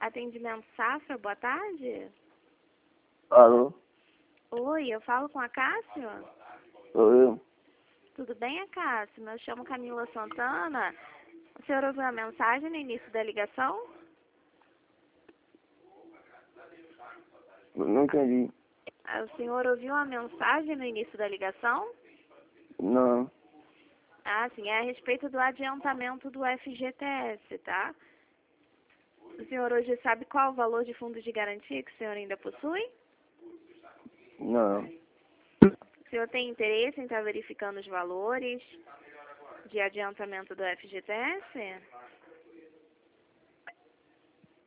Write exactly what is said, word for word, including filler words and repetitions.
Atendimento Safra, boa tarde. Alô? Oi, eu falo com a Cássio? Sou eu? Tudo bem, Cássio? Eu chamo Camila Santana. O senhor ouviu a mensagem no início da ligação? Não entendi. Ah, O senhor ouviu a mensagem no início da ligação? Não. Ah, sim, é a respeito do adiantamento do F G T S, tá? O senhor hoje sabe qual o valor de fundo de garantia que o senhor ainda possui? Não. O senhor tem interesse em estar verificando os valores de adiantamento do F G T S?